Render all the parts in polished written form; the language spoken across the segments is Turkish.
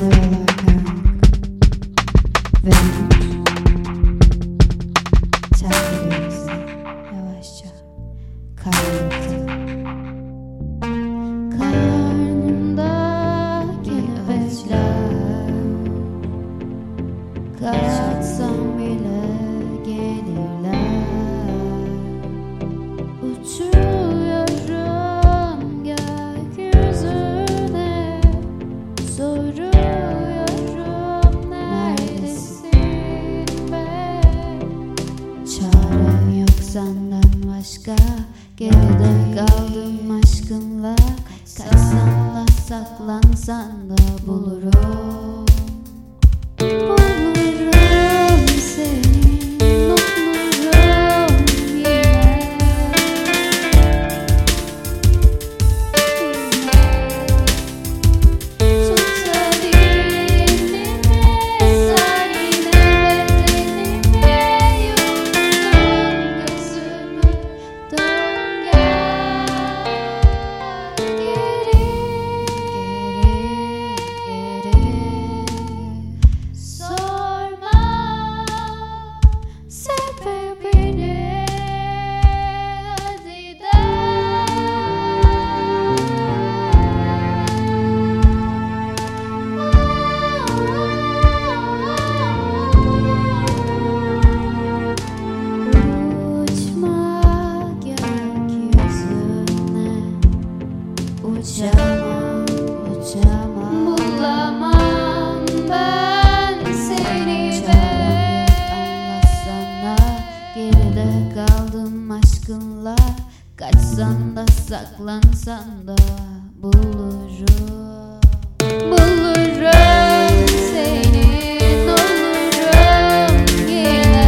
Havalar karanlık ve terk ediyoruz yavaşça karanlıkta. Karnımdaki nöbetler kaçsam bile gelirler. Uçuyorum gökyüzüne, soruyorum neredesin be? Çarem yok senden başka, geride kaldım aşkınla. Kaçsan da saklansan da bulurum. Bulurum seni, bulurum yine. Tut elimi, sar yine bedenimi. Yumdum gözümü, dön gel geri. Sorma sebebini, hadi de. Uçma gökyüzüne, uçamam, uçamam. Bulamam ben seni be. Anlatsana, geride kaldım aşkınla. Kaçsan da saklansan da bulurum. Bulurum seni, olurum yine.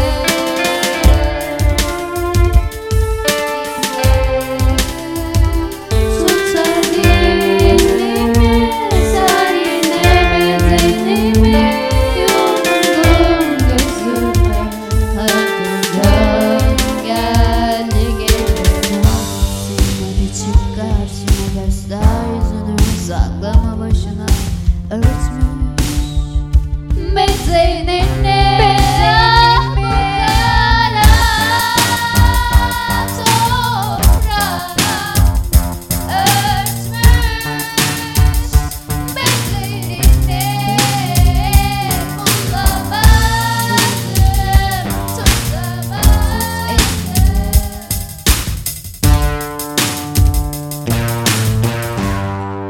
Tut elimi, sar yine bedenimi. Yumdum gözümü, hadi dön gel geri. Hadi çık karşıma, göster yüzünü, saklama başına, örtme